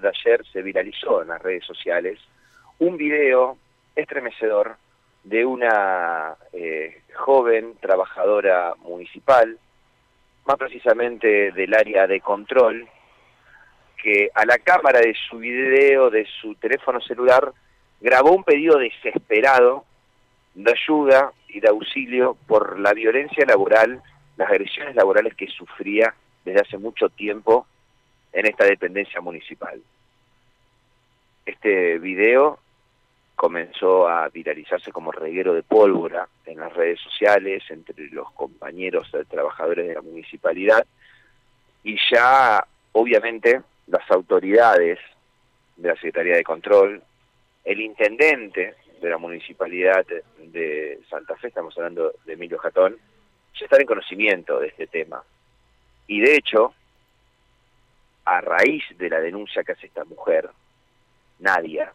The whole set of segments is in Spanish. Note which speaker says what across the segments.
Speaker 1: de ayer se viralizó en las redes sociales un video estremecedor de una joven trabajadora municipal, más precisamente del área de control, que a la cámara de su video, de su teléfono celular, grabó un pedido desesperado de ayuda y de auxilio por la violencia laboral, las agresiones laborales que sufría desde hace mucho tiempo en esta dependencia municipal. Este video comenzó a viralizarse como reguero de pólvora en las redes sociales, entre los compañeros trabajadores de la municipalidad, y ya, obviamente, las autoridades de la Secretaría de Control, el intendente de la municipalidad de Santa Fe, estamos hablando de Emilio Jatón, ya están en conocimiento de este tema. Y de hecho, a raíz de la denuncia que hace esta mujer, Nadia,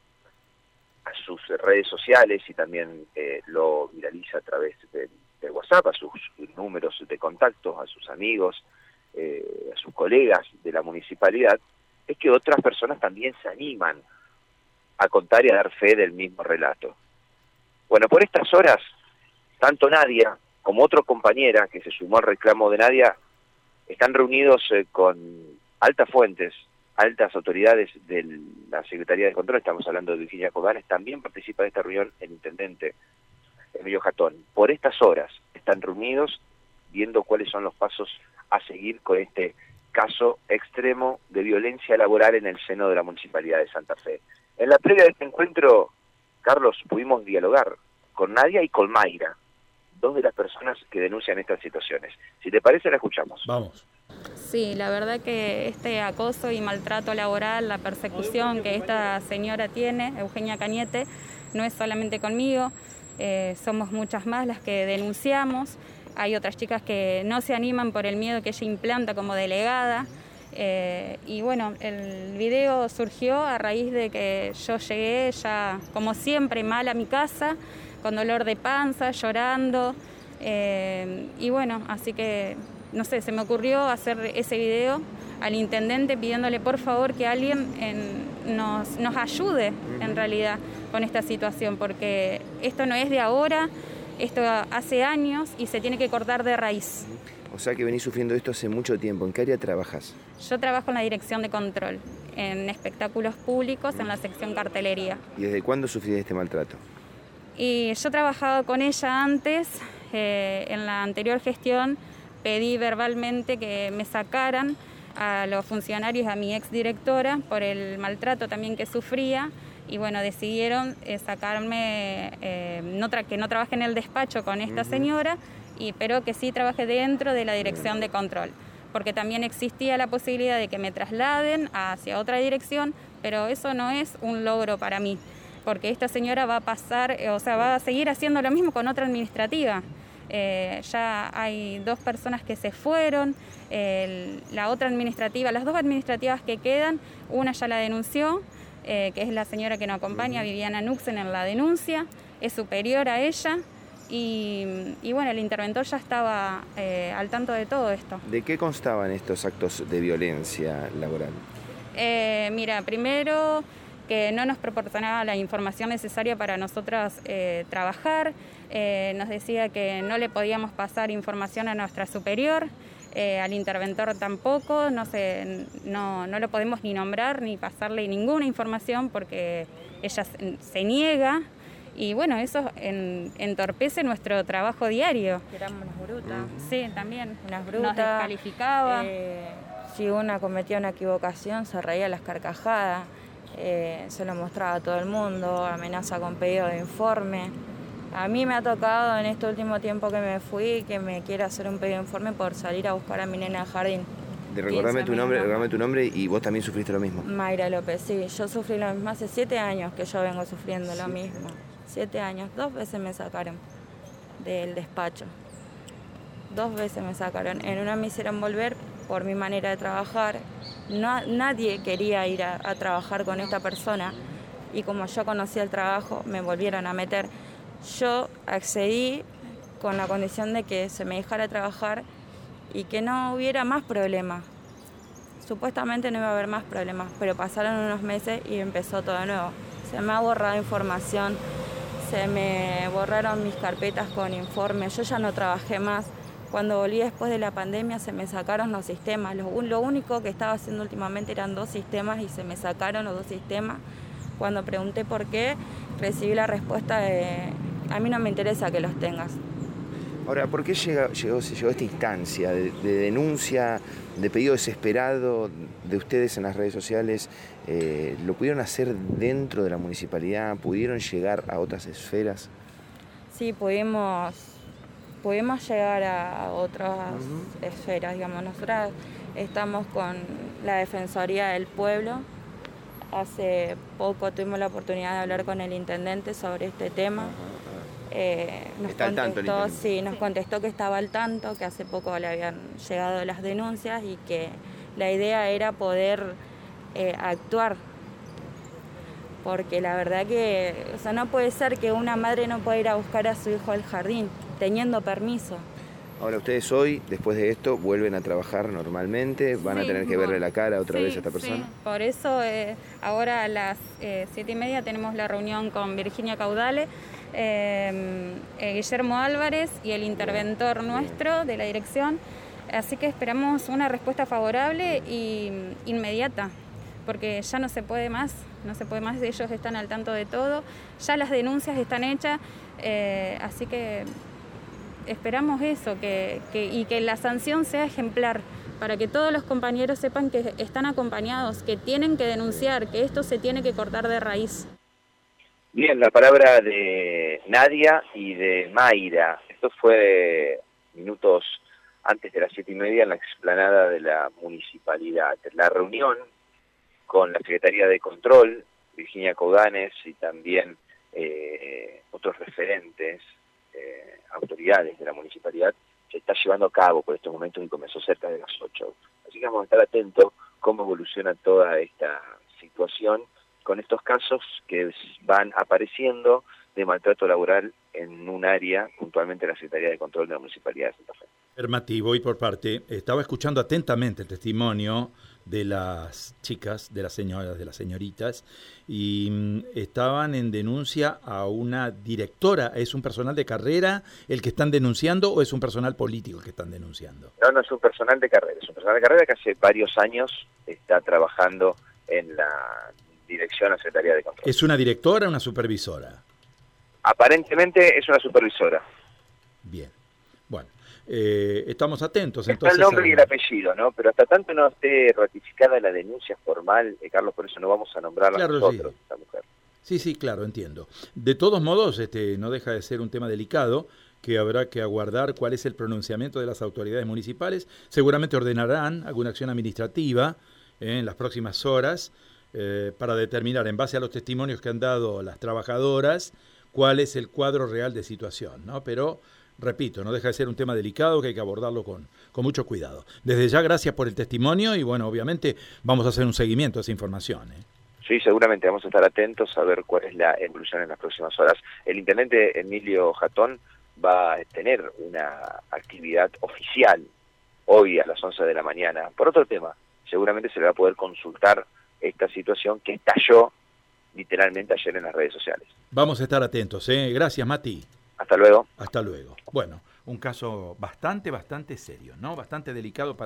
Speaker 1: a sus redes sociales, y también lo viraliza a través de WhatsApp, a sus números de contacto, a sus amigos, a sus colegas de la municipalidad, es que otras personas también se animan a contar y a dar fe del mismo relato. Bueno, por estas horas, tanto Nadia como otra compañera que se sumó al reclamo de Nadia, están reunidos con altas fuentes, altas autoridades de la Secretaría de Control. Estamos hablando de Virginia Coganes. También participa de esta reunión el intendente Emilio Jatón. Por estas horas están reunidos viendo cuáles son los pasos a seguir con este caso extremo de violencia laboral en el seno de la Municipalidad de Santa Fe. En la previa de este encuentro, Carlos, pudimos dialogar con Nadia y con Mayra, dos de las personas que denuncian estas situaciones. Si te parece, la escuchamos.
Speaker 2: Vamos.
Speaker 3: Sí, la verdad que este acoso y maltrato laboral, la persecución que esta señora tiene, Eugenia Cañete, no es solamente conmigo, somos muchas más las que denunciamos. Hay otras chicas que no se animan por el miedo que ella implanta como delegada. Y bueno, el video surgió a raíz de que yo llegué ya, como siempre, mal a mi casa, con dolor de panza, llorando. Y bueno, así que, no sé, se me ocurrió hacer ese video al intendente pidiéndole por favor que alguien nos ayude en realidad con esta situación, porque esto no es de ahora, esto hace años y se tiene que cortar de raíz.
Speaker 4: O sea que venís sufriendo esto hace mucho tiempo. ¿En qué área trabajas?
Speaker 3: Yo trabajo en la Dirección de Control, en espectáculos públicos, en la sección cartelería.
Speaker 4: ¿Y desde cuándo sufrís este maltrato?
Speaker 3: Y yo he trabajado con ella antes, en la anterior gestión pedí verbalmente que me sacaran a los funcionarios, a mi exdirectora, por el maltrato también que sufría, y bueno, decidieron sacarme, que no trabaje en el despacho con esta señora, pero que sí trabaje dentro de la Dirección de Control, porque también existía la posibilidad de que me trasladen hacia otra dirección, pero eso no es un logro para mí, porque esta señora va a pasar, va a seguir haciendo lo mismo con otra administrativa. Ya hay 2 personas que se fueron, la otra administrativa, las 2 administrativas que quedan, una ya la denunció, que es la señora que nos acompaña, Viviana Nuxen, en la denuncia, es superior a ella. Y bueno, el interventor ya estaba al tanto de todo esto.
Speaker 4: ¿De qué constaban estos actos de violencia laboral?
Speaker 3: Mira, primero que no nos proporcionaba la información necesaria para nosotras trabajar, nos decía que no le podíamos pasar información a nuestra superior, al interventor tampoco, no lo podemos ni nombrar ni pasarle ninguna información porque ella se niega. Y bueno, eso entorpece nuestro trabajo diario.
Speaker 5: Éramos unas brutas.
Speaker 3: Sí, también.
Speaker 5: Unas brutas.
Speaker 3: Nos descalificaba.
Speaker 5: Si una cometía una equivocación, se reía a las carcajadas. Se lo mostraba a todo el mundo, amenaza con pedido de informe. A mí me ha tocado en este último tiempo que me fui, que me quiere hacer un pedido de informe por salir a buscar a mi nena al jardín.
Speaker 4: Recordame tu nombre y vos también sufriste lo mismo.
Speaker 5: Mayra López, sí. Yo sufrí lo mismo hace 7 años que yo vengo sufriendo lo mismo. 7 años, 2 veces me sacaron del despacho. 2 veces me sacaron. En una me hicieron volver por mi manera de trabajar. Nadie quería ir a trabajar con esta persona y como yo conocía el trabajo, me volvieron a meter. Yo accedí con la condición de que se me dejara trabajar y que no hubiera más problemas. Supuestamente no iba a haber más problemas, pero pasaron unos meses y empezó todo de nuevo. Se me ha borrado información, se me borraron mis carpetas con informes, yo ya no trabajé más. Cuando volví después de la pandemia se me sacaron los sistemas. Lo único que estaba haciendo últimamente eran 2 sistemas y se me sacaron los 2 sistemas. Cuando pregunté por qué, recibí la respuesta de a mí no me interesa que los tengas.
Speaker 4: Ahora, ¿por qué se llegó a esta instancia de denuncia, de pedido desesperado de ustedes en las redes sociales? ¿Lo pudieron hacer dentro de la municipalidad? ¿Pudieron llegar a otras esferas?
Speaker 5: Sí, pudimos llegar a otras esferas, digamos. Nosotras estamos con la Defensoría del Pueblo. Hace poco tuvimos la oportunidad de hablar con el intendente sobre este tema. Nos contestó que estaba al tanto, que hace poco le habían llegado las denuncias y que la idea era poder actuar. Porque la verdad que, no puede ser que una madre no pueda ir a buscar a su hijo al jardín, teniendo permiso.
Speaker 4: Ahora, ustedes hoy, después de esto, vuelven a trabajar normalmente, van a tener que verle la cara otra vez a esta persona.
Speaker 3: Sí. Por eso ahora a las 7:30 tenemos la reunión con Virginia Caudale, Guillermo Álvarez y el interventor nuestro de la dirección. Así que esperamos una respuesta favorable e inmediata, porque ya no se puede más, ellos están al tanto de todo, ya las denuncias están hechas, así que esperamos eso, y que la sanción sea ejemplar, para que todos los compañeros sepan que están acompañados, que tienen que denunciar, que esto se tiene que cortar de raíz.
Speaker 1: Bien, la palabra de Nadia y de Mayra. Esto fue minutos antes de las 7:30 en la explanada de la municipalidad. La reunión con la Secretaría de Control, Virginia Coudanes, y también otros referentes, autoridades de la municipalidad, se está llevando a cabo por estos momentos y comenzó cerca de las 8. Así que vamos a estar atentos cómo evoluciona toda esta situación con estos casos que van apareciendo de maltrato laboral en un área, puntualmente la Secretaría de Control de la Municipalidad de Santa Fe.
Speaker 2: Afirmativo, y por parte, estaba escuchando atentamente el testimonio de las chicas, de las señoras, de las señoritas, y estaban en denuncia a una directora. ¿Es un personal de carrera el que están denunciando o es un personal político el que están denunciando?
Speaker 1: No es un personal de carrera, es un personal de carrera que hace varios años está trabajando en la dirección de la Secretaría de Control.
Speaker 2: ¿Es una directora o una supervisora?
Speaker 1: Aparentemente es una supervisora.
Speaker 2: Bien, bueno. Estamos atentos.
Speaker 1: Está
Speaker 2: entonces
Speaker 1: el nombre y el apellido, ¿no? Pero hasta tanto no esté ratificada la denuncia formal, Carlos, por eso no vamos a nombrarla nosotros,
Speaker 2: sí.
Speaker 1: esta mujer.
Speaker 2: Sí, claro, entiendo. De todos modos, no deja de ser un tema delicado que habrá que aguardar cuál es el pronunciamiento de las autoridades municipales. Seguramente ordenarán alguna acción administrativa en las próximas horas para determinar, en base a los testimonios que han dado las trabajadoras, cuál es el cuadro real de situación, ¿no? Pero repito, no deja de ser un tema delicado que hay que abordarlo con mucho cuidado. Desde ya, gracias por el testimonio y, bueno, obviamente vamos a hacer un seguimiento a esa información.
Speaker 1: Sí, seguramente vamos a estar atentos a ver cuál es la evolución en las próximas horas. El intendente Emilio Jatón va a tener una actividad oficial hoy a las 11 de la mañana. Por otro tema, seguramente se le va a poder consultar esta situación que estalló literalmente ayer en las redes sociales.
Speaker 2: Vamos a estar atentos. Gracias, Mati.
Speaker 1: Hasta luego.
Speaker 2: Hasta luego. Bueno, un caso bastante serio, ¿no? Bastante delicado para